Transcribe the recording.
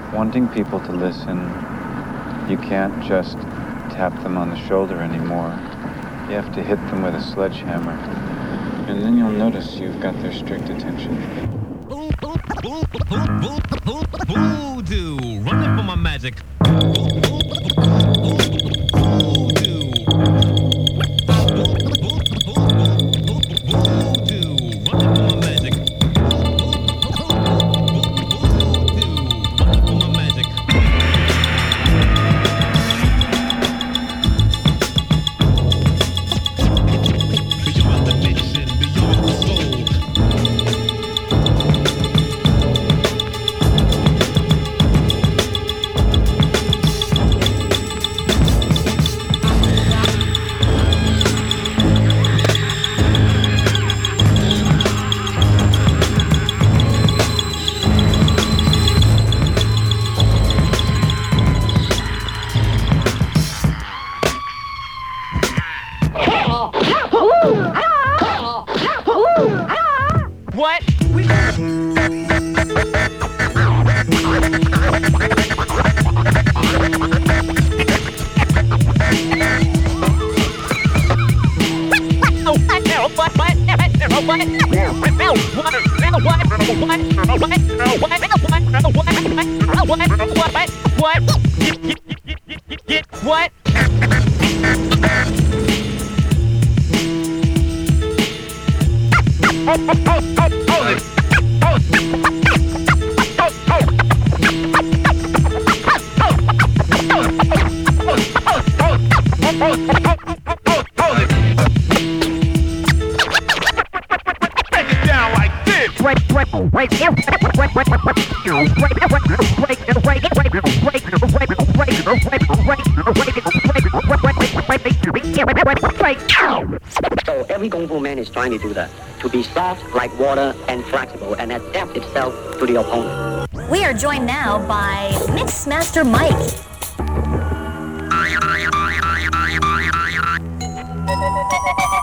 wanting people to listen, you can't just tap them on the shoulder anymore. You have to hit them with a sledgehammer. And then you'll notice you've got their strict attention. Voodoo, running for my magic. What? What? So every Kung Fu man is trying to do that, to be soft like water and flexible and adapt itself to the opponent. We are joined now by Mixmaster Mike.